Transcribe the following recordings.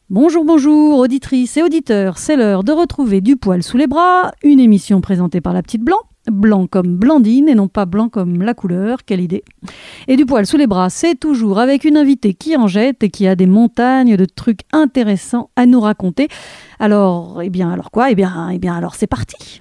Bonjour, bonjour, auditrices et auditeurs, c'est l'heure de retrouver Du poil sous les bras, une émission présentée par la petite Blanc, blanc comme Blandine et non pas blanc comme la couleur, quelle idée. Et Du poil sous les bras, c'est toujours avec une invitée qui en jette et qui a des montagnes de trucs intéressants à nous raconter. Alors quoi ? Alors c'est parti.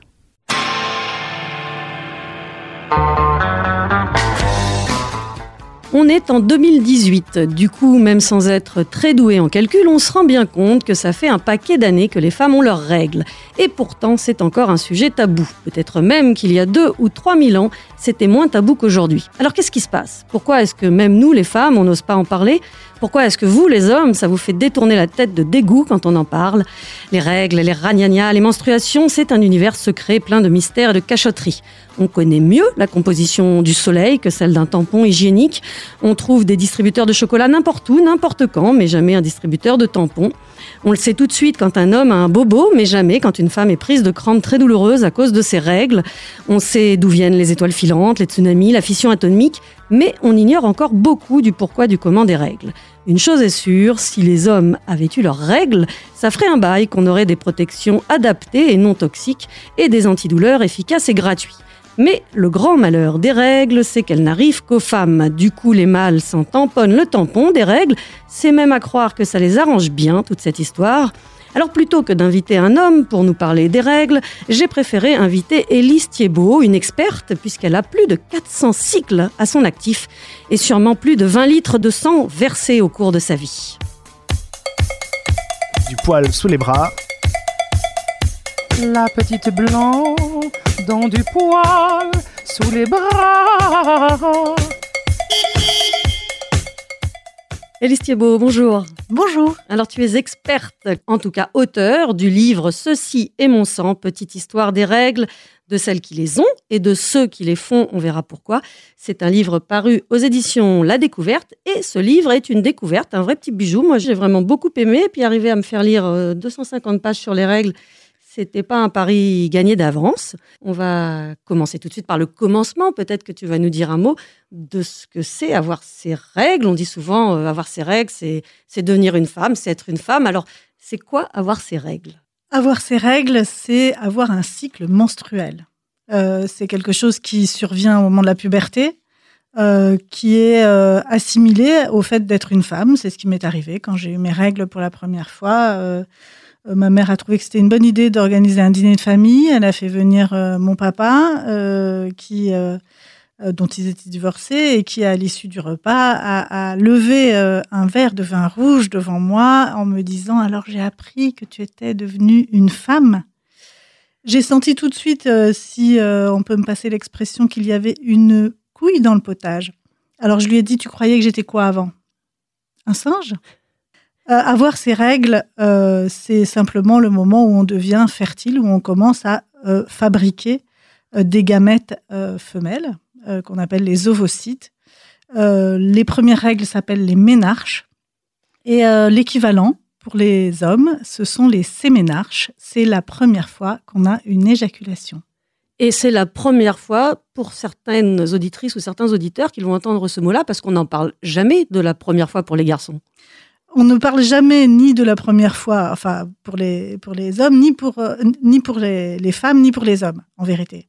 On est en 2018, du coup, même sans être très doué en calcul, on se rend bien compte que ça fait un paquet d'années que les femmes ont leurs règles. Et pourtant, c'est encore un sujet tabou. Peut-être même qu'il y a 2 ou 3 000 ans, c'était moins tabou qu'aujourd'hui. Alors qu'est-ce qui se passe ? Pourquoi est-ce que même nous, les femmes, on n'ose pas en parler ? Pourquoi est-ce que vous, les hommes, ça vous fait détourner la tête de dégoût quand on en parle ? Les règles, les ragnagnas, les menstruations, c'est un univers secret plein de mystères et de cachotteries. On connaît mieux la composition du soleil que celle d'un tampon hygiénique. On trouve des distributeurs de chocolat n'importe où, n'importe quand, mais jamais un distributeur de tampons. On le sait tout de suite quand un homme a un bobo, mais jamais quand une femme est prise de crampes très douloureuses à cause de ses règles. On sait d'où viennent les étoiles filantes, les tsunamis, la fission atomique, mais on ignore encore beaucoup du pourquoi du comment des règles. Une chose est sûre, si les hommes avaient eu leurs règles, ça ferait un bail qu'on aurait des protections adaptées et non toxiques et des antidouleurs efficaces et gratuits. Mais le grand malheur des règles, c'est qu'elles n'arrivent qu'aux femmes. Du coup, les mâles s'en tamponnent le tampon des règles. C'est même à croire que ça les arrange bien, toute cette histoire. Alors plutôt que d'inviter un homme pour nous parler des règles, j'ai préféré inviter Élise Thiebaud, une experte, puisqu'elle a plus de 400 cycles à son actif et sûrement plus de 20 litres de sang versés au cours de sa vie. Du poil sous les bras. La petite Blanc dans du poil sous les bras. Élise Thiebaud, bonjour. Bonjour. Alors tu es experte, en tout cas auteure du livre « Ceci est mon sang, petite histoire des règles » de celles qui les ont et de ceux qui les font, on verra pourquoi. C'est un livre paru aux éditions La Découverte et ce livre est une découverte, un vrai petit bijou. Moi j'ai vraiment beaucoup aimé, puis arriver à me faire lire 250 pages sur les règles, c'était pas un pari gagné d'avance. On va commencer tout de suite par le commencement. Peut-être que tu vas nous dire un mot de ce que c'est avoir ses règles. On dit souvent avoir ses règles, c'est devenir une femme, c'est être une femme. Alors, c'est quoi avoir ses règles ? Avoir ses règles, c'est avoir un cycle menstruel. C'est quelque chose qui survient au moment de la puberté, qui est assimilé au fait d'être une femme. C'est ce qui m'est arrivé quand j'ai eu mes règles pour la première fois. Ma mère a trouvé que c'était une bonne idée d'organiser un dîner de famille. Elle a fait venir mon papa, dont ils étaient divorcés, et qui, à l'issue du repas, a levé un verre de vin rouge devant moi en me disant « Alors, j'ai appris que tu étais devenue une femme ». J'ai senti tout de suite, si on peut me passer l'expression, qu'il y avait une couille dans le potage. Alors, je lui ai dit « Tu croyais que j'étais quoi avant ? Un singe ?» Avoir ces règles, c'est simplement le moment où on devient fertile, où on commence à fabriquer des gamètes femelles, qu'on appelle les ovocytes. Les premières règles s'appellent les ménarches. Et l'équivalent pour les hommes, ce sont les séménarches. C'est la première fois qu'on a une éjaculation. Et c'est la première fois pour certaines auditrices ou certains auditeurs qu'ils vont entendre ce mot-là, parce qu'on n'en parle jamais de la première fois pour les garçons. On ne parle jamais ni de la première fois, enfin pour les hommes, ni pour les femmes, ni pour les hommes, en vérité.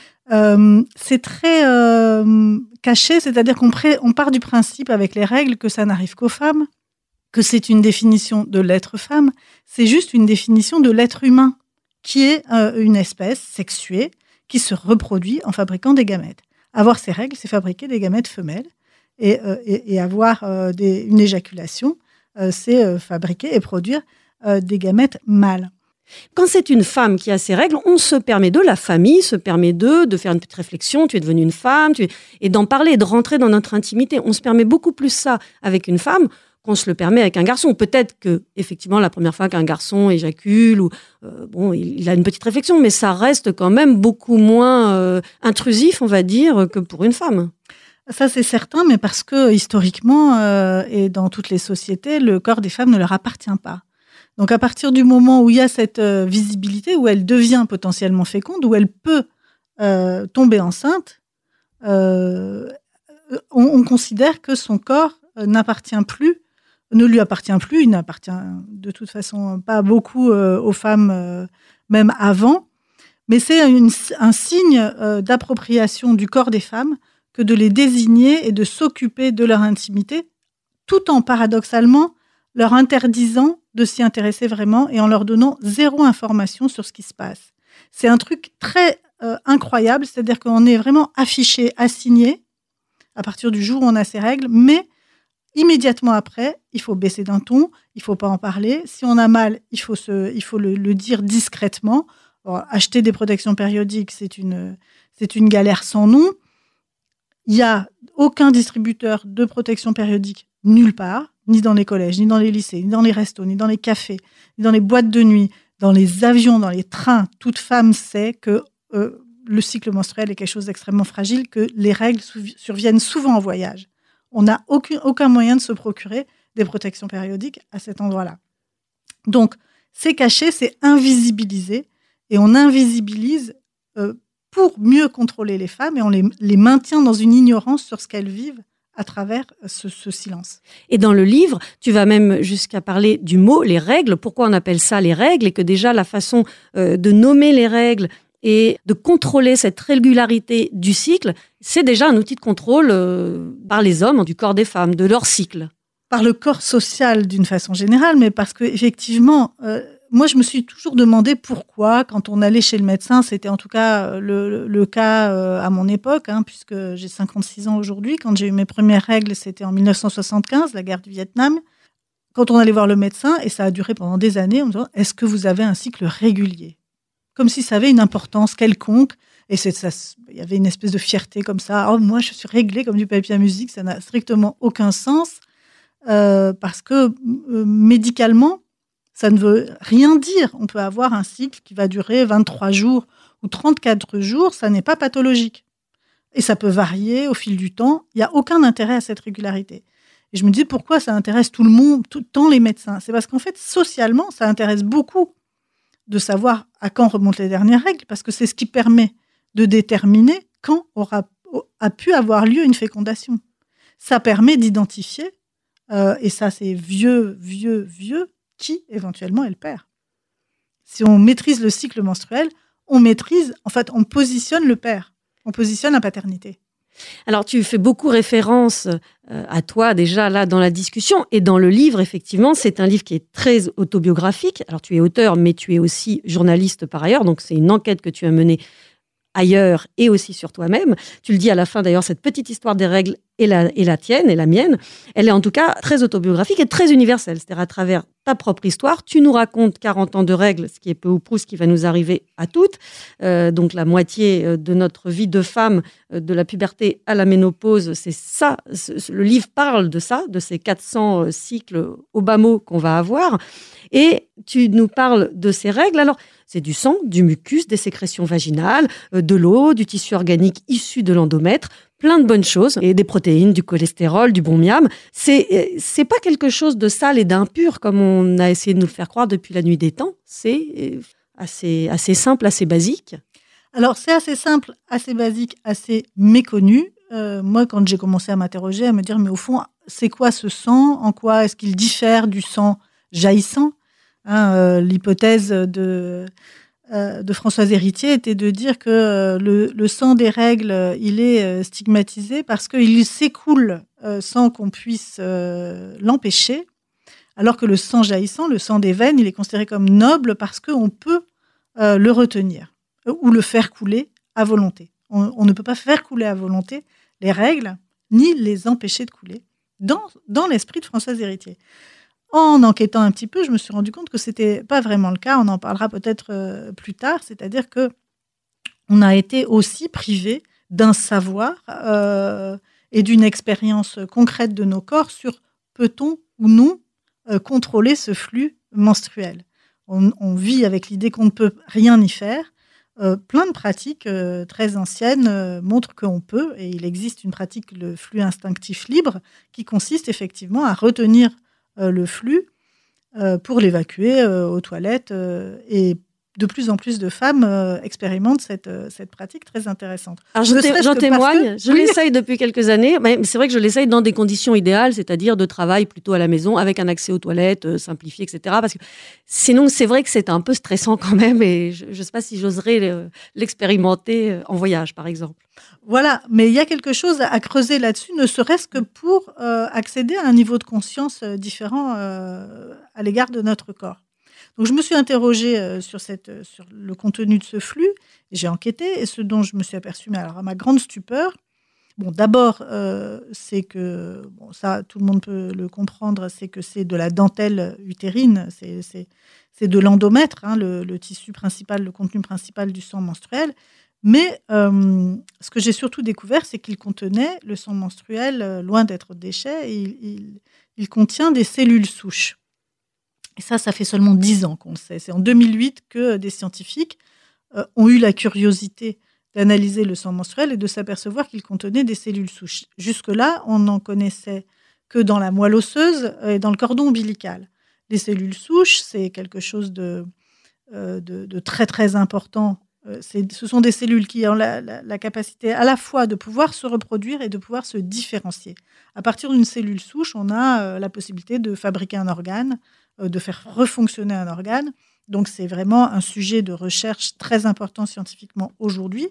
C'est très caché, c'est-à-dire qu'on part du principe avec les règles que ça n'arrive qu'aux femmes, que c'est une définition de l'être femme, c'est juste une définition de l'être humain, qui est une espèce sexuée qui se reproduit en fabriquant des gamètes. Avoir ces règles, c'est fabriquer des gamètes femelles et avoir une éjaculation. C'est fabriquer et produire des gamètes mâles. Quand c'est une femme qui a ses règles, on se permet la famille se permet de faire une petite réflexion, tu es devenue une femme, et d'en parler, de rentrer dans notre intimité. On se permet beaucoup plus ça avec une femme qu'on se le permet avec un garçon. Peut-être que, effectivement, la première fois qu'un garçon éjacule, il a une petite réflexion, mais ça reste quand même beaucoup moins intrusif, on va dire, que pour une femme. Ça, c'est certain, mais parce que, historiquement, et dans toutes les sociétés, le corps des femmes ne leur appartient pas. Donc, à partir du moment où il y a cette visibilité, où elle devient potentiellement féconde, où elle peut tomber enceinte, on considère que son corps n'appartient plus ne lui appartient plus. Il n'appartient de toute façon pas beaucoup aux femmes, même avant. Mais c'est un signe d'appropriation du corps des femmes que de les désigner et de s'occuper de leur intimité, tout en paradoxalement leur interdisant de s'y intéresser vraiment et en leur donnant zéro information sur ce qui se passe. C'est un truc très incroyable, c'est-à-dire qu'on est vraiment affiché, assigné à partir du jour où on a ses règles, mais immédiatement après, il faut baisser d'un ton, il ne faut pas en parler. Si on a mal, il faut le dire discrètement. Alors, acheter des protections périodiques, c'est une galère sans nom. Il n'y a aucun distributeur de protections périodiques nulle part, ni dans les collèges, ni dans les lycées, ni dans les restos, ni dans les cafés, ni dans les boîtes de nuit, dans les avions, dans les trains. Toute femme sait que le cycle menstruel est quelque chose d'extrêmement fragile, que les règles surviennent souvent en voyage. On n'a aucun moyen de se procurer des protections périodiques à cet endroit-là. Donc, c'est caché, c'est invisibilisé, et on invisibilise pour mieux contrôler les femmes, et on les maintient dans une ignorance sur ce qu'elles vivent à travers ce silence. Et dans le livre, tu vas même jusqu'à parler du mot, les règles. Pourquoi on appelle ça les règles? Et que déjà, la façon de nommer les règles et de contrôler cette régularité du cycle, c'est déjà un outil de contrôle par les hommes du corps des femmes, de leur cycle. Par le corps social d'une façon générale, mais parce qu'effectivement, moi je me suis toujours demandé pourquoi, quand on allait chez le médecin, c'était en tout cas le cas à mon époque, puisque j'ai 56 ans aujourd'hui, quand j'ai eu mes premières règles, c'était en 1975, la guerre du Vietnam. Quand on allait voir le médecin, et ça a duré pendant des années, on me disait « Est-ce que vous avez un cycle régulier ?» Comme si ça avait une importance quelconque. Et il y avait une espèce de fierté comme ça. « Oh, moi, je suis réglée comme du papier à musique. » Ça n'a strictement aucun sens. Parce que médicalement, ça ne veut rien dire. On peut avoir un cycle qui va durer 23 jours ou 34 jours. Ça n'est pas pathologique. Et ça peut varier au fil du temps. Il n'y a aucun intérêt à cette régularité. Et je me dis pourquoi ça intéresse tout le monde, tant les médecins. C'est parce qu'en fait, socialement, ça intéresse beaucoup de savoir à quand remontent les dernières règles, parce que c'est ce qui permet de déterminer quand a pu avoir lieu une fécondation. Ça permet d'identifier, et ça c'est vieux, qui éventuellement est le père. Si on maîtrise le cycle menstruel, on positionne le père, on positionne la paternité. Alors, tu fais beaucoup référence à toi déjà là dans la discussion et dans le livre, effectivement, c'est un livre qui est très autobiographique. Alors, tu es auteur, mais tu es aussi journaliste par ailleurs, donc c'est une enquête que tu as menée ailleurs et aussi sur toi-même. Tu le dis à la fin d'ailleurs, cette petite histoire des règles et la tienne et la mienne, elle est en tout cas très autobiographique et très universelle. C'est-à-dire à travers ta propre histoire, tu nous racontes 40 ans de règles, ce qui est peu ou prou ce qui va nous arriver à toutes. Donc la moitié de notre vie de femme, de la puberté à la ménopause, c'est ça. Le livre parle de ça, de ces 400 cycles au bas mot qu'on va avoir. Et tu nous parles de ces règles. Alors, c'est du sang, du mucus, des sécrétions vaginales, de l'eau, du tissu organique issu de l'endomètre, plein de bonnes choses, et des protéines, du cholestérol, du bon miam. C'est pas quelque chose de sale et d'impur comme on a essayé de nous le faire croire depuis la nuit des temps. C'est assez simple, assez basique. Alors, c'est assez simple, assez basique, assez méconnu. Moi, quand j'ai commencé à m'interroger, à me dire, mais au fond, c'est quoi ce sang? En quoi est-ce qu'il diffère du sang jaillissant? L'hypothèse de Françoise Héritier était de dire que le sang des règles, il est stigmatisé parce qu'il s'écoule sans qu'on puisse l'empêcher, alors que le sang jaillissant, le sang des veines, il est considéré comme noble parce qu'on peut le retenir ou le faire couler à volonté. On ne peut pas faire couler à volonté les règles ni les empêcher de couler dans l'esprit de Françoise Héritier. En enquêtant un petit peu, je me suis rendu compte que ce n'était pas vraiment le cas. On en parlera peut-être plus tard. C'est-à-dire qu'on a été aussi privé d'un savoir et d'une expérience concrète de nos corps sur peut-on ou non contrôler ce flux menstruel. On vit avec l'idée qu'on ne peut rien y faire. Plein de pratiques très anciennes montrent qu'on peut, et il existe une pratique, le flux instinctif libre, qui consiste effectivement à retenir le flux pour l'évacuer aux toilettes et de plus en plus de femmes expérimentent cette pratique très intéressante. Alors j'en témoigne, je l'essaye depuis quelques années, mais c'est vrai que je l'essaye dans des conditions idéales, c'est-à-dire de travail plutôt à la maison, avec un accès aux toilettes simplifié, etc. Parce que sinon, c'est vrai que c'est un peu stressant quand même, et je ne sais pas si j'oserais l'expérimenter en voyage, par exemple. Voilà, mais il y a quelque chose à creuser là-dessus, ne serait-ce que pour accéder à un niveau de conscience différent à l'égard de notre corps. Donc, je me suis interrogée sur le contenu de ce flux, et j'ai enquêté, et ce dont je me suis aperçue, mais alors à ma grande stupeur, d'abord, c'est que, ça, tout le monde peut le comprendre, c'est que c'est de la dentelle utérine, c'est de l'endomètre, le tissu principal, le contenu principal du sang menstruel. Mais ce que j'ai surtout découvert, c'est qu'il contenait, le sang menstruel, loin d'être déchet, il contient des cellules souches. Et ça fait seulement 10 ans qu'on le sait. C'est en 2008 que des scientifiques ont eu la curiosité d'analyser le sang menstruel et de s'apercevoir qu'il contenait des cellules souches. Jusque-là, on n'en connaissait que dans la moelle osseuse et dans le cordon ombilical. Les cellules souches, c'est quelque chose de très, très important. Ce sont des cellules qui ont la capacité à la fois de pouvoir se reproduire et de pouvoir se différencier. À partir d'une cellule souche, on a la possibilité de fabriquer un organe, de faire refonctionner un organe. Donc, c'est vraiment un sujet de recherche très important scientifiquement aujourd'hui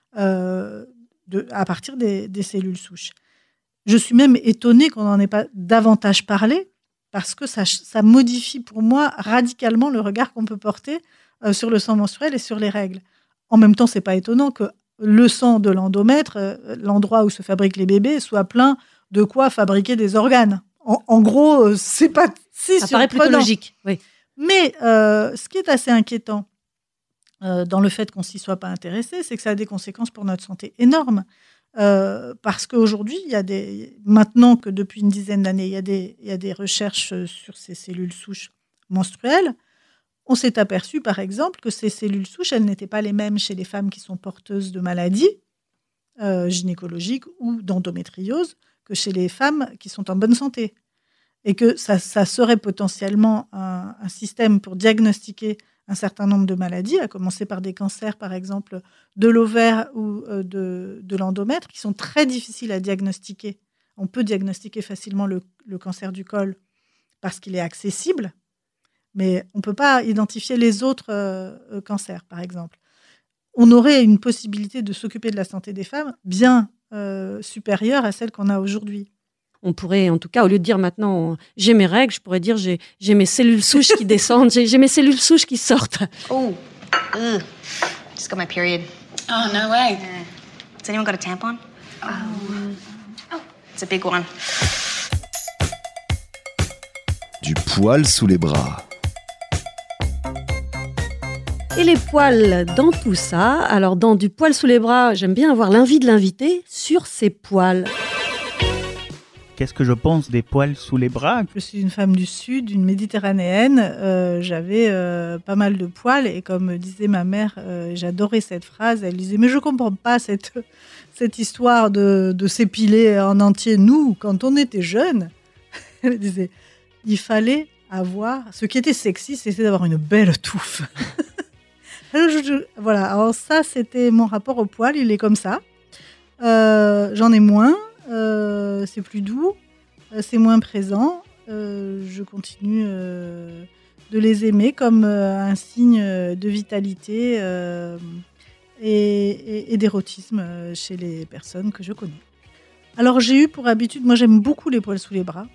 à partir des cellules souches. Je suis même étonnée qu'on n'en ait pas davantage parlé parce que ça modifie pour moi radicalement le regard qu'on peut porter sur le sang menstruel et sur les règles. En même temps, ce n'est pas étonnant que le sang de l'endomètre, l'endroit où se fabriquent les bébés, soit plein de quoi fabriquer des organes. En gros, c'est pas si surprenant. Ça paraît plutôt logique, oui. Mais ce qui est assez inquiétant dans le fait qu'on ne s'y soit pas intéressé, c'est que ça a des conséquences pour notre santé énormes. Parce qu'aujourd'hui, maintenant que depuis une dizaine d'années, il y a des recherches sur ces cellules souches menstruelles, on s'est aperçu, par exemple, que ces cellules souches, elles n'étaient pas les mêmes chez les femmes qui sont porteuses de maladies gynécologiques ou d'endométriose que chez les femmes qui sont en bonne santé. Et que ça serait potentiellement un système pour diagnostiquer un certain nombre de maladies, à commencer par des cancers, par exemple, de l'ovaire ou de l'endomètre, qui sont très difficiles à diagnostiquer. On peut diagnostiquer facilement le cancer du col parce qu'il est accessible, mais on ne peut pas identifier les autres cancers, par exemple. On aurait une possibilité de s'occuper de la santé des femmes bien supérieure à celle qu'on a aujourd'hui. On pourrait, en tout cas, au lieu de dire maintenant j'ai mes règles, je pourrais dire j'ai mes cellules souches qui descendent, j'ai mes cellules souches qui sortent. Oh, just got my period. Oh, no way. Has anyone got a tampon? Oh, it's a big one. Du poil sous les bras. Et les poils dans tout ça. Alors, dans du poil sous les bras, j'aime bien avoir l'envie de l'inviter sur ses poils. Qu'est-ce que je pense des poils sous les bras ? Je suis une femme du Sud, une méditerranéenne. J'avais pas mal de poils et comme disait ma mère, j'adorais cette phrase. Elle disait « Mais je comprends pas cette histoire de s'épiler en entier. Nous, quand on était jeunes, elle disait « Il fallait avoir... Ce qui était sexy, c'était d'avoir une belle touffe. » Voilà, alors ça, c'était mon rapport au poil. Il est comme ça. J'en ai moins. C'est plus doux, c'est moins présent. Je continue de les aimer comme un signe de vitalité et d'érotisme chez les personnes que je connais. Alors j'ai eu pour habitude, moi j'aime beaucoup les poils sous les bras.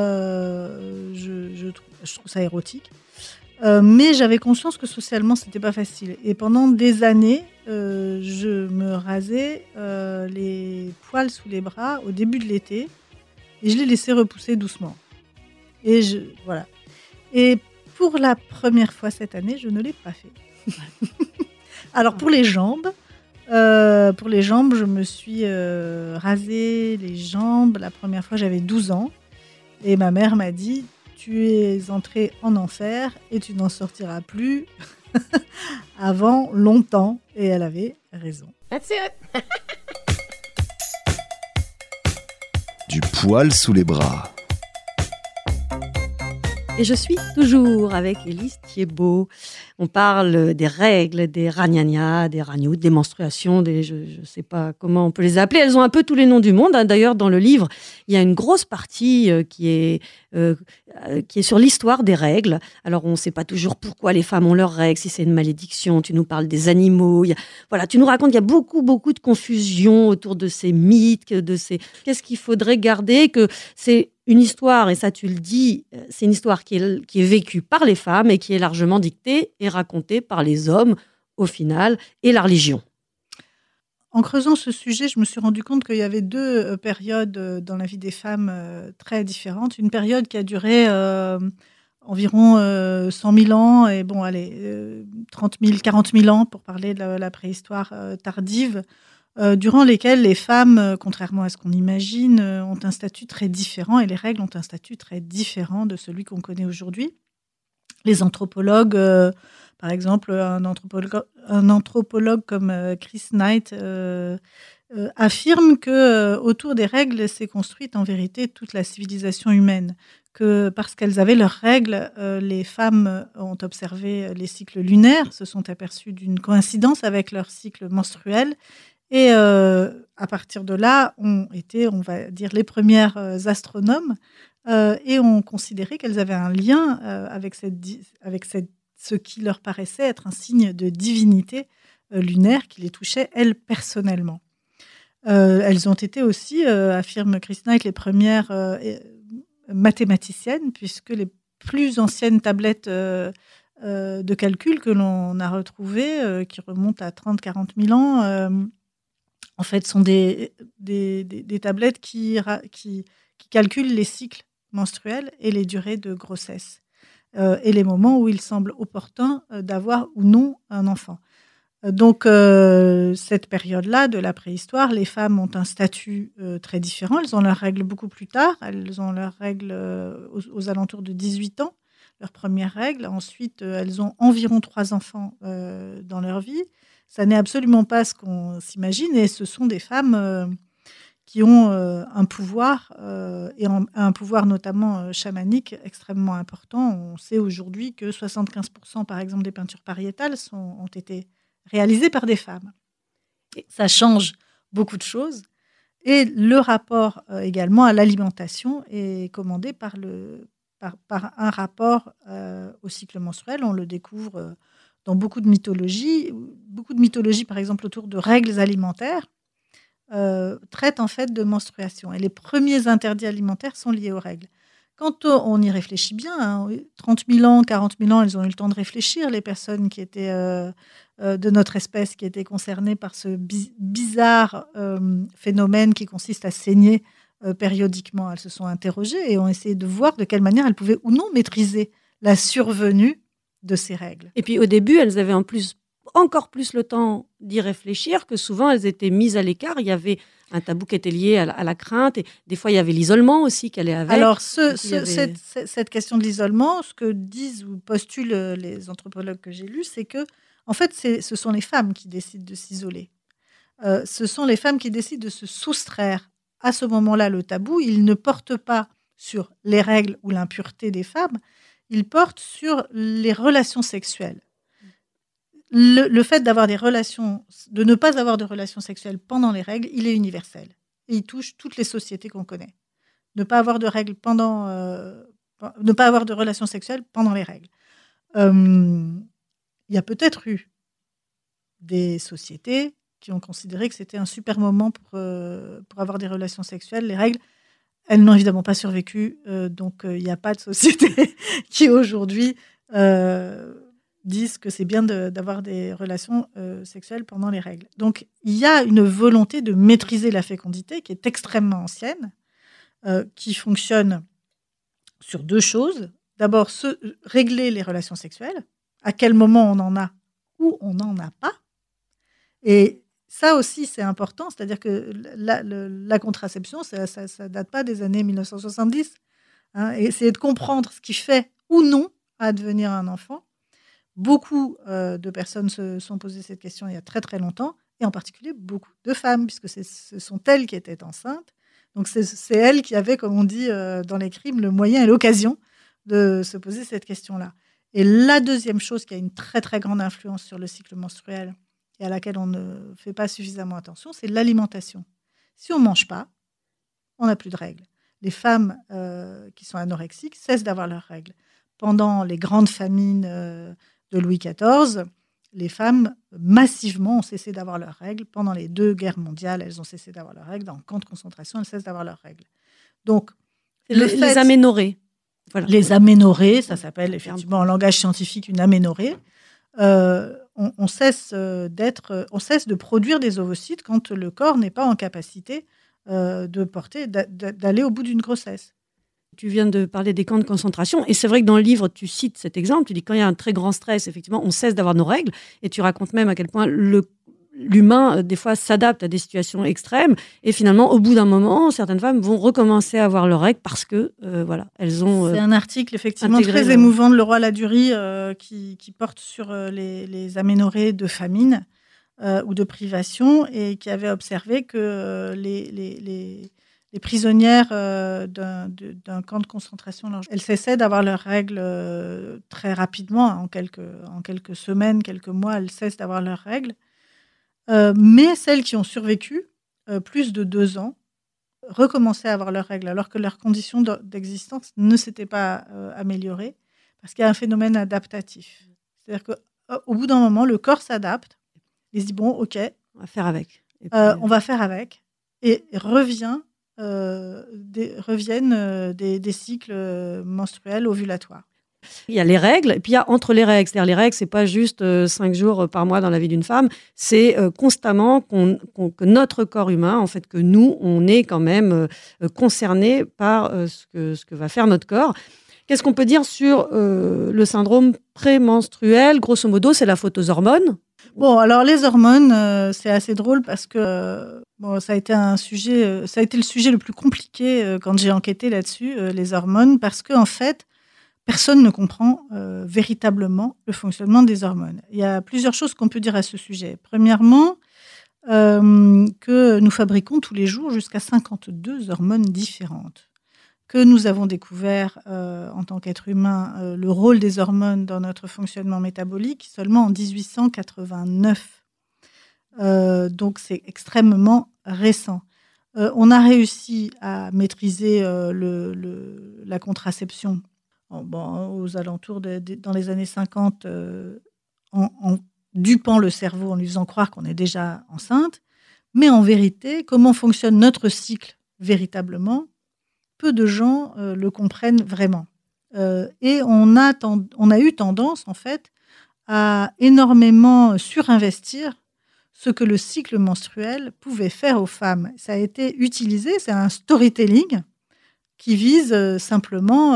Je trouve ça érotique. Mais j'avais conscience que socialement, c'était pas facile. Et pendant des années, je me rasais les poils sous les bras au début de l'été et je les laissais repousser doucement. Et voilà. Et pour la première fois cette année, je ne l'ai pas fait. Alors pour les jambes, je me suis rasé les jambes. La première fois, j'avais 12 ans et ma mère m'a dit « Tu es entrée en enfer et tu n'en sortiras plus avant longtemps. » Et elle avait raison. That's it. Du poil sous les bras. Et je suis toujours avec Élise Thiebaud. On parle des règles, des ragnagnas, des ragnout, des menstruations, je ne sais pas comment on peut les appeler. Elles ont un peu tous les noms du monde. D'ailleurs, dans le livre, il y a une grosse partie qui est sur l'histoire des règles. Alors, on ne sait pas toujours pourquoi les femmes ont leurs règles, si c'est une malédiction. Tu nous parles des animaux. Voilà, tu nous racontes qu'il y a beaucoup, beaucoup de confusion autour de ces mythes, qu'est-ce qu'il faudrait garder, que c'est une histoire, et ça tu le dis, c'est une histoire qui est vécue par les femmes et qui est largement dictée et racontée par les hommes, au final, et la religion. En creusant ce sujet, je me suis rendu compte qu'il y avait deux périodes dans la vie des femmes très différentes. Une période qui a duré environ 100 000 ans, et 30 000, 40 000 ans pour parler de la préhistoire tardive, durant lesquelles les femmes, contrairement à ce qu'on imagine, ont un statut très différent, et les règles ont un statut très différent de celui qu'on connaît aujourd'hui. Les anthropologues, par exemple, un anthropologue comme Chris Knight affirme que autour des règles s'est construite en vérité toute la civilisation humaine, que parce qu'elles avaient leurs règles, les femmes ont observé les cycles lunaires, se sont aperçues d'une coïncidence avec leur cycle menstruel. Et à partir de là, ont été, on va dire, les premières astronomes et ont considéré qu'elles avaient un lien avec ce qui leur paraissait être un signe de divinité lunaire qui les touchait, elles, personnellement. Elles ont été aussi, affirme Chris Knight, les premières mathématiciennes, puisque les plus anciennes tablettes de calcul que l'on a retrouvées, qui remontent à 30-40 000 ans, en fait, sont des tablettes qui calculent les cycles menstruels et les durées de grossesse et les moments où il semble opportun d'avoir ou non un enfant. Donc, cette période-là de la préhistoire, les femmes ont un statut très différent. Elles ont leurs règles beaucoup plus tard. Elles ont leurs règles aux alentours de 18 ans, leurs premières règles. Ensuite, elles ont environ 3 enfants dans leur vie. Ça n'est absolument pas ce qu'on s'imagine, et ce sont des femmes qui ont un pouvoir, et un pouvoir notamment chamanique extrêmement important. On sait aujourd'hui que 75% par exemple des peintures pariétales ont été réalisées par des femmes. Et ça change beaucoup de choses, et le rapport également à l'alimentation est commandé par un rapport au cycle menstruel. On le découvre dans beaucoup de mythologies, par exemple autour de règles alimentaires, traitent en fait de menstruation. Et les premiers interdits alimentaires sont liés aux règles. Quand on y réfléchit bien, 30 000 ans, 40 000 ans, elles ont eu le temps de réfléchir, les personnes qui étaient de notre espèce, qui étaient concernées par ce bizarre phénomène qui consiste à saigner périodiquement. Elles se sont interrogées et ont essayé de voir de quelle manière elles pouvaient ou non maîtriser la survenue de ces règles. Et puis au début, elles avaient encore plus le temps d'y réfléchir, que souvent elles étaient mises à l'écart. Il y avait un tabou qui était lié à la crainte, et des fois il y avait l'isolement aussi qu'elle est avec. Alors cette question de l'isolement, ce que disent ou postulent les anthropologues que j'ai lus, c'est que en fait ce sont les femmes qui décident de s'isoler. Ce sont les femmes qui décident de se soustraire. À ce moment-là, le tabou, il ne porte pas sur les règles ou l'impureté des femmes, il porte sur les relations sexuelles. Le fait de ne pas avoir de relations sexuelles pendant les règles, il est universel. Et il touche toutes les sociétés qu'on connaît. Ne pas avoir de relations sexuelles pendant les règles. Il y a peut-être eu des sociétés qui ont considéré que c'était un super moment pour avoir des relations sexuelles. Les règles, elles n'ont évidemment pas survécu, donc il n'y a pas de société qui aujourd'hui disent que c'est bien d'avoir des relations sexuelles pendant les règles. Donc il y a une volonté de maîtriser la fécondité qui est extrêmement ancienne, qui fonctionne sur 2 choses. D'abord, régler les relations sexuelles, à quel moment on en a ou on n'en a pas. Et ça aussi, c'est important, c'est-à-dire que la contraception, ça date pas des années 1970. Et essayer de comprendre ce qui fait ou non advenir un enfant. Beaucoup de personnes se sont posées cette question il y a très très longtemps, et en particulier beaucoup de femmes, puisque ce sont elles qui étaient enceintes. Donc c'est elles qui avaient, comme on dit dans les crimes, le moyen et l'occasion de se poser cette question-là. Et la deuxième chose qui a une très très grande influence sur le cycle menstruel et à laquelle on ne fait pas suffisamment attention, c'est l'alimentation. Si on ne mange pas, on n'a plus de règles. Les femmes qui sont anorexiques cessent d'avoir leurs règles. Pendant les grandes famines de Louis XIV, les femmes massivement ont cessé d'avoir leurs règles. Pendant les 2 guerres mondiales, elles ont cessé d'avoir leurs règles. Dans le camp de concentration, elles cessent d'avoir leurs règles. Donc, les aménorrhées. Voilà. Les aménorrhées, ça s'appelle effectivement en langage scientifique une aménorrhée. On cesse de produire des ovocytes quand le corps n'est pas en capacité d'aller au bout d'une grossesse. Tu viens de parler des camps de concentration, et c'est vrai que dans le livre, tu cites cet exemple, tu dis quand il y a un très grand stress, effectivement, on cesse d'avoir nos règles, et tu racontes même à quel point l'humain, des fois, s'adapte à des situations extrêmes, et finalement, au bout d'un moment, certaines femmes vont recommencer à avoir leurs règles parce que, elles ont... C'est un article, effectivement, très émouvant de Leroy Ladurie qui porte sur les aménorrhées de famine ou de privation, et qui avait observé que les prisonnières d'un camp de concentration, elles cessaient d'avoir leurs règles très rapidement, en quelques semaines, quelques mois, elles cessent d'avoir leurs règles. Mais celles qui ont survécu plus de 2 ans recommençaient à avoir leurs règles, alors que leurs conditions d'existence ne s'étaient pas améliorées, parce qu'il y a un phénomène adaptatif. C'est-à-dire qu'au bout d'un moment, le corps s'adapte, il se dit, bon, ok, on va faire avec. On va faire avec, et reviennent des cycles menstruels ovulatoires. Il y a les règles, et puis il y a entre les règles. C'est-à-dire les règles, c'est pas juste 5 jours par mois dans la vie d'une femme, c'est constamment que notre corps humain, en fait, que nous, on est quand même concernés par ce que va faire notre corps. Qu'est-ce qu'on peut dire sur le syndrome prémenstruel ? Grosso modo, c'est la faute aux hormones. Bon, alors les hormones, c'est assez drôle parce que ça a été le sujet le plus compliqué quand j'ai enquêté là-dessus, les hormones, parce qu'en fait, personne ne comprend véritablement le fonctionnement des hormones. Il y a plusieurs choses qu'on peut dire à ce sujet. Premièrement, que nous fabriquons tous les jours jusqu'à 52 hormones différentes. Que nous avons découvert en tant qu'être humain le rôle des hormones dans notre fonctionnement métabolique seulement en 1889. Donc c'est extrêmement récent. On a réussi à maîtriser la contraception aux alentours dans les années 50 en dupant le cerveau, en lui faisant croire qu'on est déjà enceinte. Mais en vérité, comment fonctionne notre cycle véritablement ? Peu de gens le comprennent vraiment. Et on a eu tendance, en fait, à énormément surinvestir ce que le cycle menstruel pouvait faire aux femmes. Ça a été utilisé, c'est un storytelling qui vise simplement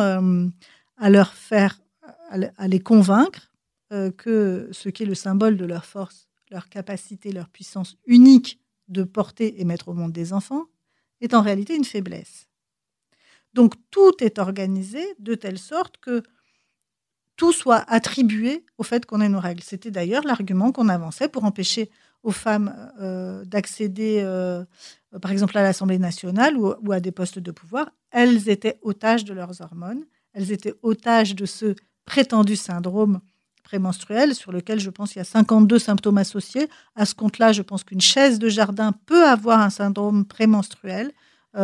à les convaincre que ce qui est le symbole de leur force, leur capacité, leur puissance unique de porter et mettre au monde des enfants, est en réalité une faiblesse. Donc, tout est organisé de telle sorte que tout soit attribué au fait qu'on ait nos règles. C'était d'ailleurs l'argument qu'on avançait pour empêcher aux femmes d'accéder, par exemple, à l'Assemblée nationale ou à des postes de pouvoir. Elles étaient otages de leurs hormones. Elles étaient otages de ce prétendu syndrome prémenstruel sur lequel, je pense, il y a 52 symptômes associés. À ce compte-là, je pense qu'une chaise de jardin peut avoir un syndrome prémenstruel.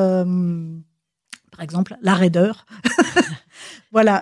Par exemple, la raideur. Voilà,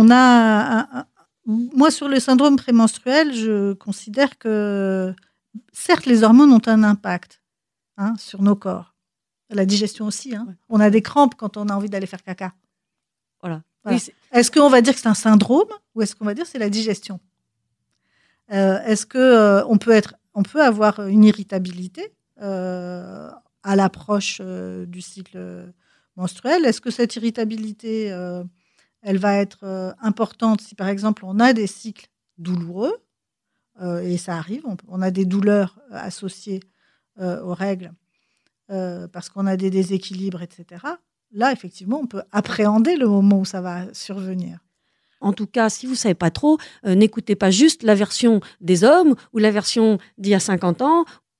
moi, sur le syndrome prémenstruel, je considère que, certes, les hormones ont un impact sur nos corps. La digestion aussi. Ouais. On a des crampes quand on a envie d'aller faire caca. Voilà. Oui, est-ce qu'on va dire que c'est un syndrome ou est-ce qu'on va dire que c'est la digestion ? Est-ce qu'on peut avoir une irritabilité à l'approche du cycle menstruel ? Est-ce que cette irritabilité, elle va être importante si, par exemple, on a des cycles douloureux, et ça arrive, on a des douleurs associées aux règles parce qu'on a des déséquilibres, etc. Là, effectivement, on peut appréhender le moment où ça va survenir. En tout cas, si vous ne savez pas trop, n'écoutez pas juste la version des hommes ou la version d'il y a 50 ans.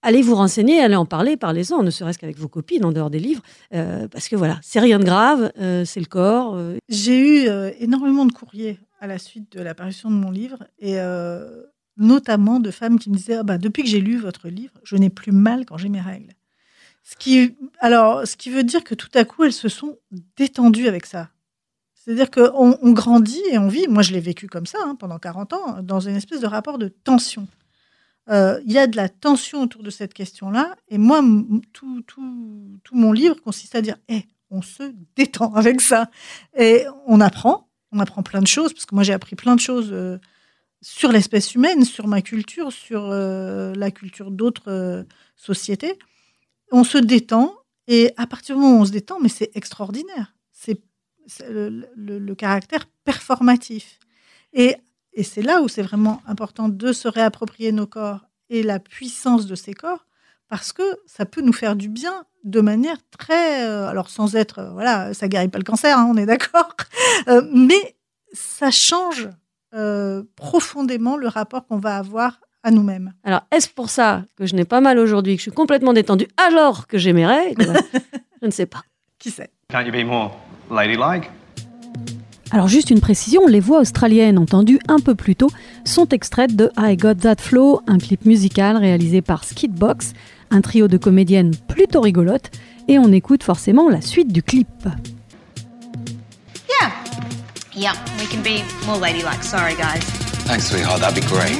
allez vous renseigner, allez en parler, parlez-en, ne serait-ce qu'avec vos copines en dehors des livres, parce que voilà, c'est rien de grave, c'est le corps. J'ai eu énormément de courriers à la suite de l'apparition de mon livre, et notamment de femmes qui me disaient depuis que j'ai lu votre livre, je n'ai plus mal quand j'ai mes règles. Ce qui veut dire que tout à coup, elles se sont détendues avec ça. C'est-à-dire qu'on grandit et on vit, moi je l'ai vécu comme ça pendant 40 ans, dans une espèce de rapport de tension. Il y a de la tension autour de cette question-là, et moi, tout mon livre consiste à dire on se détend avec ça. Et on apprend plein de choses, parce que moi j'ai appris plein de choses sur l'espèce humaine, sur ma culture, sur la culture d'autres sociétés. On se détend, et à partir du moment où on se détend, mais c'est extraordinaire. C'est le caractère performatif. Et c'est là où c'est vraiment important de se réapproprier nos corps et la puissance de ces corps, parce que ça peut nous faire du bien de manière très... alors sans être... ça guérit pas le cancer, on est d'accord, mais ça change profondément le rapport qu'on va avoir à nous-mêmes. Alors, est-ce pour ça que je n'ai pas mal aujourd'hui, que je suis complètement détendue alors que j'ai mes règles? Je ne sais pas. Qui sait? Can't you be more ladylike? Alors juste une précision, les voix australiennes entendues un peu plus tôt sont extraites de I Got That Flow, un clip musical réalisé par Skidbox, un trio de comédiennes plutôt rigolotes, et on écoute forcément la suite du clip. Yeah, we can be more ladylike. Sorry, guys. Thanks, sweetheart. That'd be great.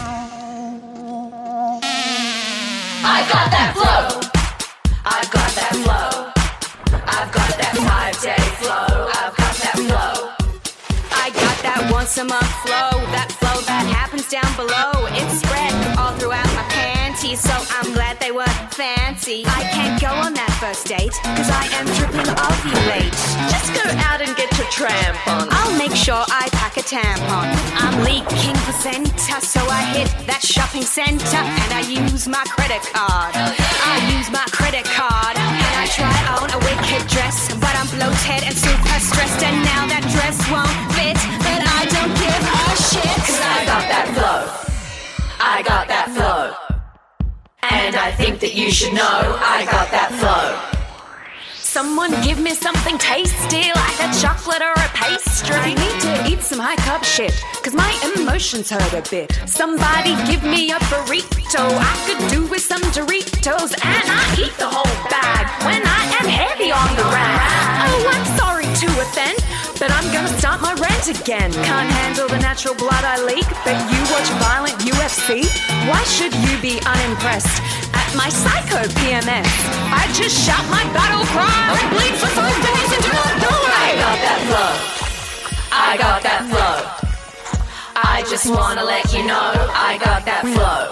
I've got that flow. I've got that flow. I've got that 5-day flow. I've got that flow. I got that once a month flow. That flow that happens down below. It's spread all throughout my panties, so I'm glad they were fancy. I can't go on that first date, cause I am dripping ovulate. Just go out and get your tramp on. I'll make sure I pack a tampon. I'm leaking placenta, so I hit that shopping center and I use my credit card. I use my credit card and I try on a wicked dress, but I'm bloated and super stressed, and now that dress won't fit, but I don't give a shit, cause I got that flow. I got that flow. And I think that you should know I got that flow. Someone give me something tasty, like a chocolate or a pastry. I need to eat some high-carb shit, cause my emotions hurt a bit. Somebody give me a burrito, I could do with some Doritos, and I eat the whole bag when I am heavy on the rag. Oh, I'm sorry to offend, but I'm gonna start my rant again. Can't handle the natural blood I leak, but you watch violent UFC? Why should you be unimpressed at my psycho PMS? I just shout my battle cry and bleed for 5 days and do not die. I got that flow. I got that flow. I just wanna let you know I got that flow.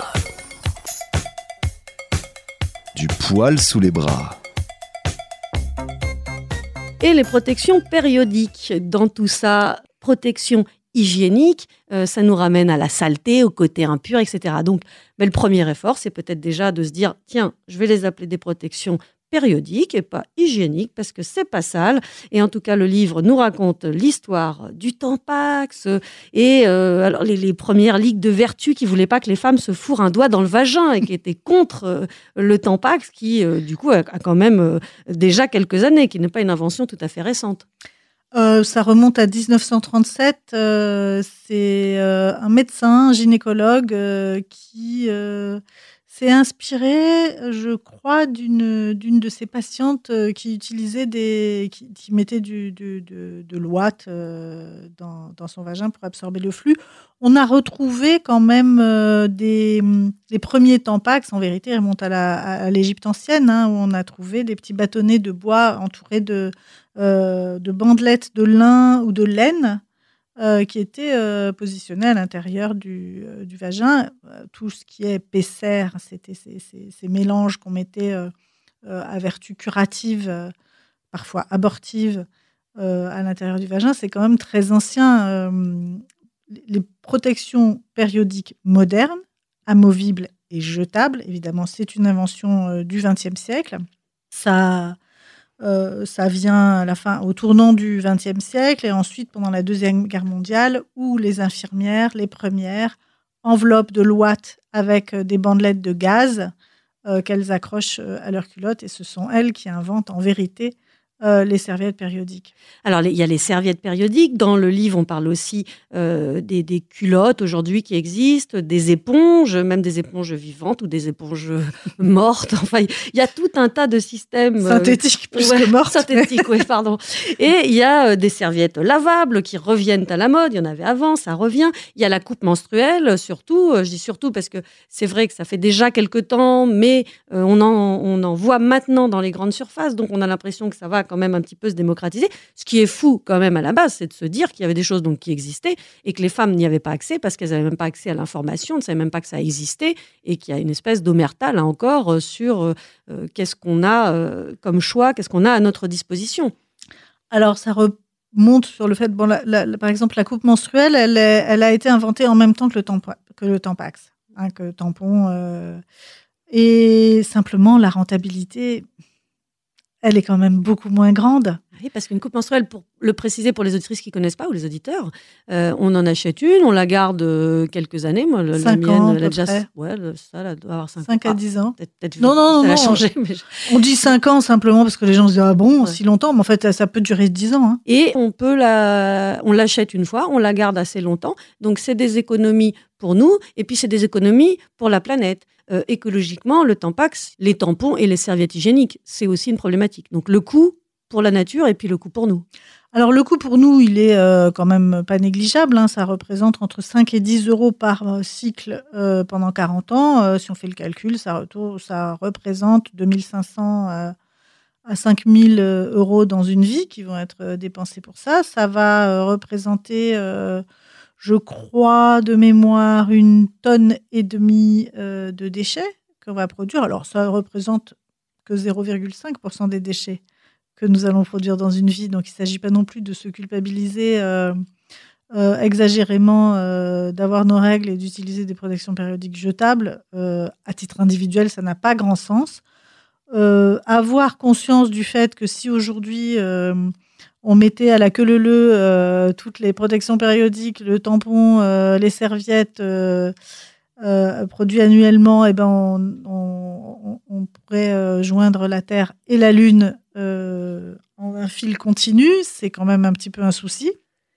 Du poil sous les bras. Et les protections périodiques. Dans tout ça, protection hygiénique, ça nous ramène à la saleté, au côté impur, etc. Donc, le premier effort, c'est peut-être déjà de se dire, tiens, je vais les appeler des protections périodiques et pas hygiéniques, parce que c'est pas sale. Et en tout cas, le livre nous raconte l'histoire du Tampax et alors les premières ligues de vertu qui voulaient pas que les femmes se fourrent un doigt dans le vagin et qui étaient contre le Tampax, qui du coup a quand même déjà quelques années, qui n'est pas une invention tout à fait récente. Ça remonte à 1937. C'est un médecin, un gynécologue qui s'est inspiré, je crois, d'une de ses patientes qui utilisait qui mettait de l'ouate dans son vagin pour absorber le flux. On a retrouvé quand même les premiers Tampax, en vérité, remontent à l'Égypte ancienne, où on a trouvé des petits bâtonnets de bois entourés de bandelettes de lin ou de laine qui étaient positionnés à l'intérieur du vagin. Tout ce qui est Pesser, c'était ces mélanges qu'on mettait à vertu curative, parfois abortive, à l'intérieur du vagin. C'est quand même très ancien. Les protections périodiques modernes, amovibles et jetables, évidemment, c'est une invention du XXe siècle. Ça vient au tournant du XXe siècle et ensuite pendant la Deuxième Guerre mondiale, où les infirmières, les premières, enveloppent de l'ouate avec des bandelettes de gaz qu'elles accrochent à leur culotte. Et ce sont elles qui inventent en vérité les serviettes périodiques. Alors, il y a les serviettes périodiques. Dans le livre, on parle aussi des culottes aujourd'hui qui existent, des éponges, même des éponges vivantes ou des éponges mortes. Enfin, il y a tout un tas de systèmes... Synthétiques plus que mortes. Synthétiques, oui, pardon. Et il y a des serviettes lavables qui reviennent à la mode. Il y en avait avant, ça revient. Il y a la coupe menstruelle, surtout. Je dis surtout parce que c'est vrai que ça fait déjà quelque temps, mais on en voit maintenant dans les grandes surfaces. Donc, on a l'impression que ça va quand même un petit peu se démocratiser. Ce qui est fou quand même à la base, c'est de se dire qu'il y avait des choses donc, qui existaient et que les femmes n'y avaient pas accès parce qu'elles n'avaient même pas accès à l'information, ne savaient même pas que ça existait et qu'il y a une espèce d'omerta là encore sur qu'est-ce qu'on a comme choix, qu'est-ce qu'on a à notre disposition. Alors ça remonte sur le fait, par exemple la coupe menstruelle, elle a été inventée en même temps que le Tampax, que le tampon. Et simplement la rentabilité... elle est quand même beaucoup moins grande. Oui, parce qu'une coupe menstruelle, pour le préciser pour les auditrices qui ne connaissent pas ou les auditeurs, on en achète une, on la garde quelques années. Moi, 5 ans, à peu près. Ouais, ça, elle doit avoir 5 à 10 ans. Peut-être non, ça a changé. Mais on dit 5 ans simplement parce que les gens se disent « Ah bon, si longtemps ?» Mais en fait, ça peut durer 10 ans. Hein. Et on l'achète une fois, on la garde assez longtemps. Donc, c'est des économies pour nous et puis c'est des économies pour la planète. Écologiquement, le Tampax, les tampons et les serviettes hygiéniques, c'est aussi une problématique. Donc le coût pour la nature et puis le coût pour nous. Alors le coût pour nous, il est quand même pas négligeable. Hein. Ça représente entre 5 et 10 euros par cycle pendant 40 ans. Si on fait le calcul, ça représente 2500 à 5000 euros dans une vie qui vont être dépensés pour ça. Ça va représenter... je crois, de mémoire, 1,5 tonne de déchets qu'on va produire. Alors, ça ne représente que 0,5% des déchets que nous allons produire dans une vie. Donc, il ne s'agit pas non plus de se culpabiliser exagérément d'avoir nos règles et d'utiliser des protections périodiques jetables. À titre individuel, ça n'a pas grand sens. Avoir conscience du fait que si aujourd'hui... on mettait à la queue leu toutes les protections périodiques, le tampon, les serviettes produits annuellement, et ben on pourrait joindre la Terre et la Lune en un fil continu. C'est quand même un petit peu un souci.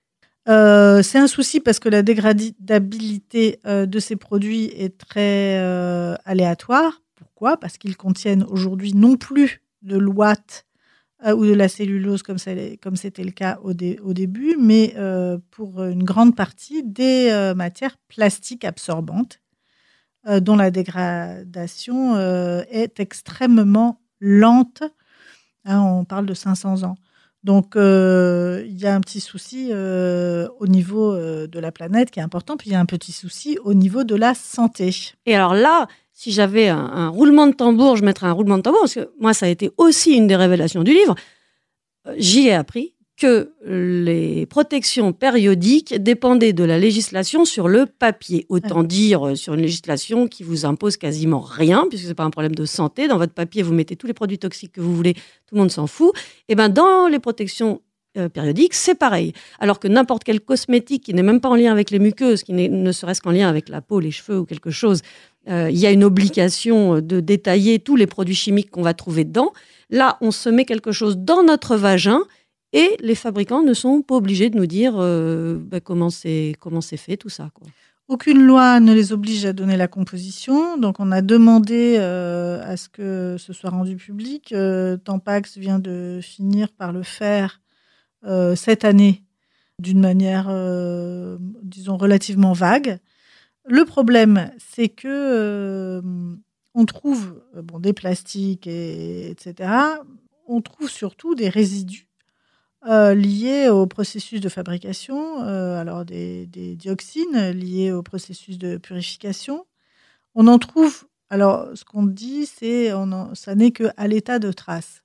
C'est un souci parce que la dégradabilité de ces produits est très aléatoire. Pourquoi ? Parce qu'ils contiennent aujourd'hui non plus de l'ouate ou de la cellulose comme c'était le cas au début, mais pour une grande partie des matières plastiques absorbantes dont la dégradation est extrêmement lente. Hein, on parle de 500 ans. Donc, il y a un petit souci au niveau de la planète qui est important, puis il y a un petit souci au niveau de la santé. Et alors là, si j'avais un roulement de tambour, je mettrais un roulement de tambour, parce que moi, ça a été aussi une des révélations du livre. J'y ai appris que les protections périodiques dépendaient de la législation sur le papier. Autant dire sur une législation qui vous impose quasiment rien, puisque ce n'est pas un problème de santé. Dans votre papier, vous mettez tous les produits toxiques que vous voulez, tout le monde s'en fout. Et ben dans les protections périodiques, c'est pareil. Alors que n'importe quel cosmétique qui n'est même pas en lien avec les muqueuses, qui ne serait-ce qu'en lien avec la peau, les cheveux ou quelque chose, il y a une obligation de détailler tous les produits chimiques qu'on va trouver dedans. Là, on se met quelque chose dans notre vagin et les fabricants ne sont pas obligés de nous dire comment c'est fait, tout ça, quoi. Aucune loi ne les oblige à donner la composition. Donc, on a demandé à ce que ce soit rendu public. Tampax vient de finir par le faire cette année d'une manière, disons, relativement vague. Le problème, c'est que on trouve des plastiques, etc. On trouve surtout des résidus liés au processus de fabrication, alors des dioxines liées au processus de purification. On en trouve, alors ce qu'on dit, ça n'est qu'à l'état de trace.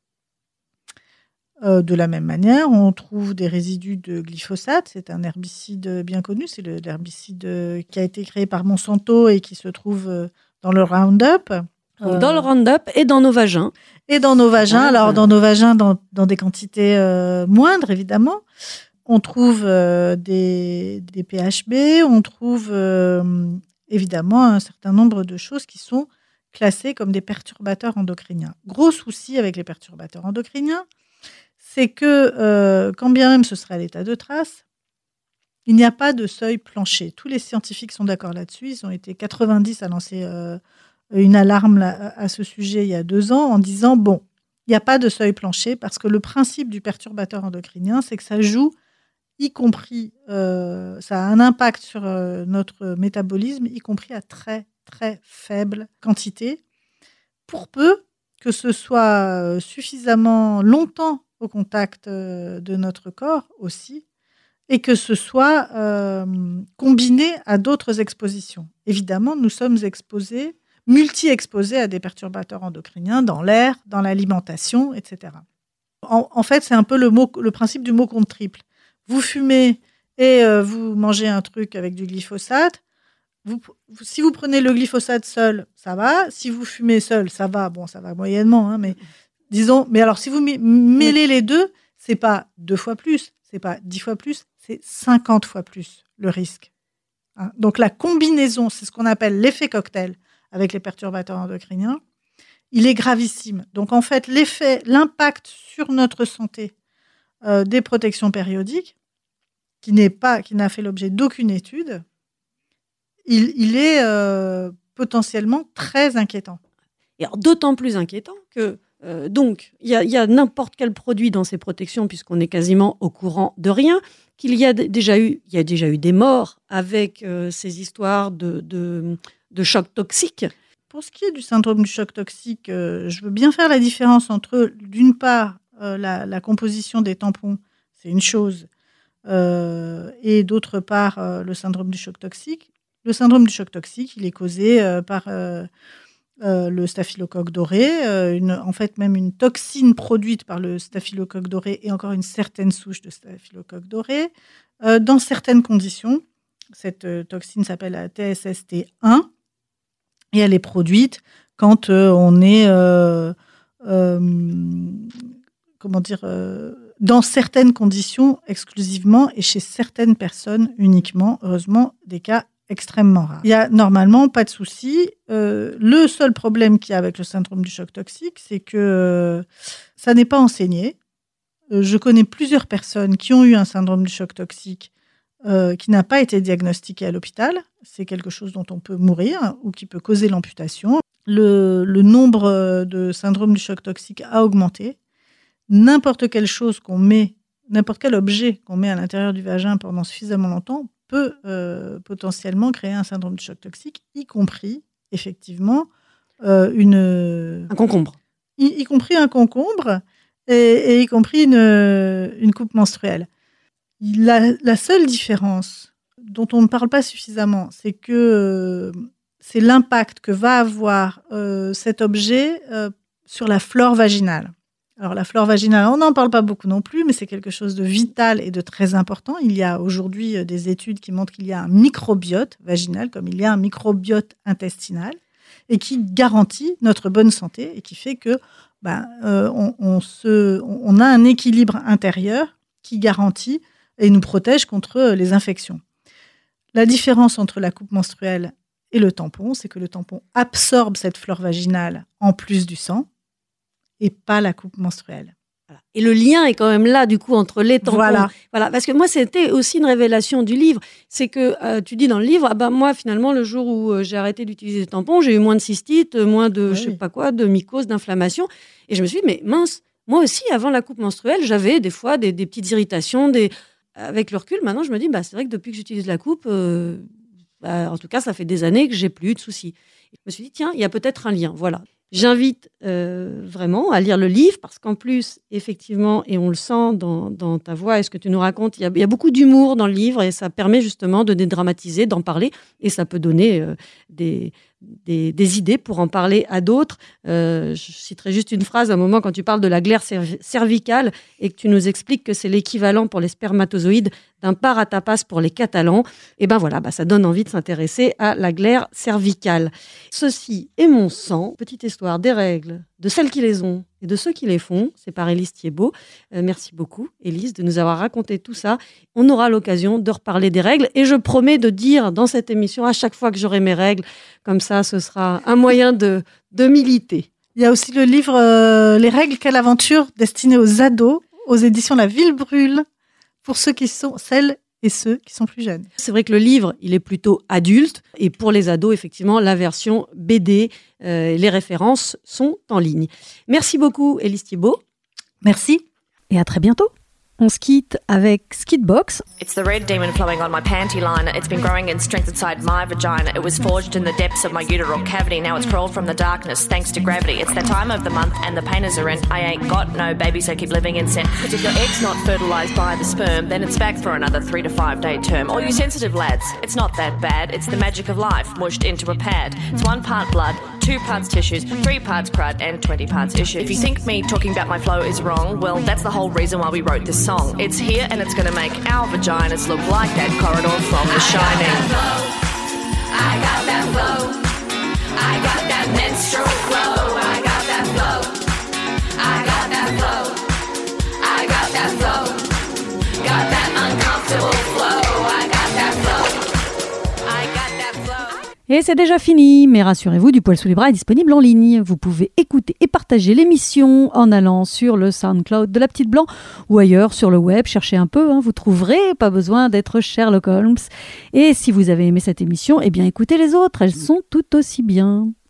De la même manière, on trouve des résidus de glyphosate. C'est un herbicide bien connu. C'est l'herbicide qui a été créé par Monsanto et qui se trouve dans le Roundup. Dans le Roundup et dans nos vagins. Et dans nos vagins. Alors, dans nos vagins, dans des quantités moindres, évidemment. On trouve des PHB. On trouve évidemment un certain nombre de choses qui sont classés comme des perturbateurs endocriniens. Gros souci avec les perturbateurs endocriniens, c'est que quand bien même ce serait à l'état de trace, il n'y a pas de seuil plancher. Tous les scientifiques sont d'accord là-dessus. Ils ont été 90 à lancer une alarme à ce sujet il y a 2 ans en disant, bon, il n'y a pas de seuil plancher parce que le principe du perturbateur endocrinien, c'est que ça joue, y compris, ça a un impact sur notre métabolisme, y compris à très, très faible quantité, pour peu que ce soit suffisamment longtemps au contact de notre corps aussi, et que ce soit combiné à d'autres expositions. Évidemment, nous sommes exposés, multi-exposés à des perturbateurs endocriniens dans l'air, dans l'alimentation, etc. En fait, c'est un peu le principe du mot contre triple. Vous fumez et vous mangez un truc avec du glyphosate. Si vous prenez le glyphosate seul, ça va. Si vous fumez seul, ça va. Bon, ça va moyennement, hein, mais disons. Mais alors, si vous mêlez les deux, c'est pas 2 fois plus, c'est pas 10 fois plus, c'est 50 fois plus le risque. Hein. Donc la combinaison, c'est ce qu'on appelle l'effet cocktail avec les perturbateurs endocriniens. Il est gravissime. Donc en fait, l'impact sur notre santé des protections périodiques, qui n'a fait l'objet d'aucune étude, il est potentiellement très inquiétant. Et alors, d'autant plus inquiétant que donc il y a n'importe quel produit dans ces protections, puisqu'on est quasiment au courant de rien, qu'il y a déjà eu des morts avec ces histoires de choc toxique. Pour ce qui est du syndrome du choc toxique, je veux bien faire la différence entre, d'une part, la composition des tampons, c'est une chose, et d'autre part, le syndrome du choc toxique. Le syndrome du choc toxique, il est causé par le staphylocoque doré, en fait même une toxine produite par le staphylocoque doré et encore une certaine souche de staphylocoque doré. Dans certaines conditions, cette toxine s'appelle la TSST1 et elle est produite quand on est dans certaines conditions exclusivement et chez certaines personnes uniquement, heureusement, des cas extrêmement rares. Il n'y a normalement pas de souci. Le seul problème qu'il y a avec le syndrome du choc toxique, c'est que ça n'est pas enseigné. Je connais plusieurs personnes qui ont eu un syndrome du choc toxique qui n'a pas été diagnostiqué à l'hôpital. C'est quelque chose dont on peut mourir ou qui peut causer l'amputation. Le nombre de syndromes du choc toxique a augmenté. N'importe quelle chose n'importe quel objet qu'on met à l'intérieur du vagin pendant suffisamment longtemps peut potentiellement créer un syndrome du choc toxique, y compris, effectivement, un concombre. Y compris un concombre et y compris une coupe menstruelle. La seule différence dont on ne parle pas suffisamment, c'est que c'est l'impact que va avoir cet objet sur la flore vaginale. Alors la flore vaginale, on n'en parle pas beaucoup non plus, mais c'est quelque chose de vital et de très important. Il y a aujourd'hui des études qui montrent qu'il y a un microbiote vaginal, comme il y a un microbiote intestinal, et qui garantit notre bonne santé et qui fait que on a un équilibre intérieur qui garantit et nous protège contre les infections. La différence entre la coupe menstruelle et le tampon, c'est que le tampon absorbe cette flore vaginale en plus du sang, et pas la coupe menstruelle. Et le lien est quand même là, du coup, entre les tampons. Voilà. Parce que moi, c'était aussi une révélation du livre. C'est que tu dis dans le livre, moi, finalement, le jour où j'ai arrêté d'utiliser les tampons, j'ai eu moins de cystite, moins de, je sais pas quoi, de mycose, d'inflammation. Et je me suis dit, mais mince, moi aussi, avant la coupe menstruelle, j'avais des fois des petites irritations. Avec le recul, maintenant, je me dis, c'est vrai que depuis que j'utilise la coupe, en tout cas, ça fait des années que j'ai plus eu de soucis. Et je me suis dit, tiens, il y a peut-être un lien. Voilà. J'invite vraiment à lire le livre parce qu'en plus, effectivement, et on le sent dans ta voix et ce que tu nous racontes, il y a beaucoup d'humour dans le livre et ça permet justement de dédramatiser, d'en parler et ça peut donner des idées pour en parler à d'autres. Je citerai juste une phrase à un moment quand tu parles de la glaire cervicale et que tu nous expliques que c'est l'équivalent pour les spermatozoïdes d'un paratapas pour les Catalans. Et ça donne envie de s'intéresser à la glaire cervicale. Ceci est mon sang. Petite histoire des règles de celles qui les ont et de ceux qui les font. C'est par Élise Thiebaud. Merci beaucoup, Élise, de nous avoir raconté tout ça. On aura l'occasion de reparler des règles et je promets de dire dans cette émission à chaque fois que j'aurai mes règles. Comme ça, ce sera un moyen de militer. Il y a aussi le livre Les règles, quelle aventure, destiné aux ados, aux éditions La Ville Brûle, pour celles et ceux qui sont plus jeunes. C'est vrai que le livre, il est plutôt adulte. Et pour les ados, effectivement, la version BD, les références sont en ligne. Merci beaucoup, Élise Thiebaud. Merci. Et à très bientôt. On se quitte avec Skidbox. It's the red demon flowing on my panty line. It's been growing in strength inside my vagina. It was forged in the depths of my uteral cavity. Now it's crawled from the darkness thanks to gravity. It's that time of the month and the painters are in. I ain't got no baby, so keep living in sin. Cause if your egg's not fertilized by the sperm, then it's back for another 3 to 5 day term. All you sensitive lads, it's not that bad. It's the magic of life mushed into a pad. It's 1 part blood, 2 parts tissues, 3 parts crud, and 20 parts issues. If you think me talking about my flow is wrong, well, that's the whole reason why we wrote this song. It's here and it's gonna make our vaginas look like that corridor from The Shining. I got that flow. I got that menstrual flow. I got that flow. I got that flow. I got that flow. Got that uncomfortable flow. I got that flow. I got that flow. Et c'est déjà fini, mais rassurez-vous, Du Poil sous les bras est disponible en ligne. Vous pouvez écouter et partager l'émission en allant sur le SoundCloud de La Petite Blanc ou ailleurs sur le web. Cherchez un peu, vous trouverez, pas besoin d'être Sherlock Holmes. Et si vous avez aimé cette émission, eh bien écoutez les autres, elles sont tout aussi bien.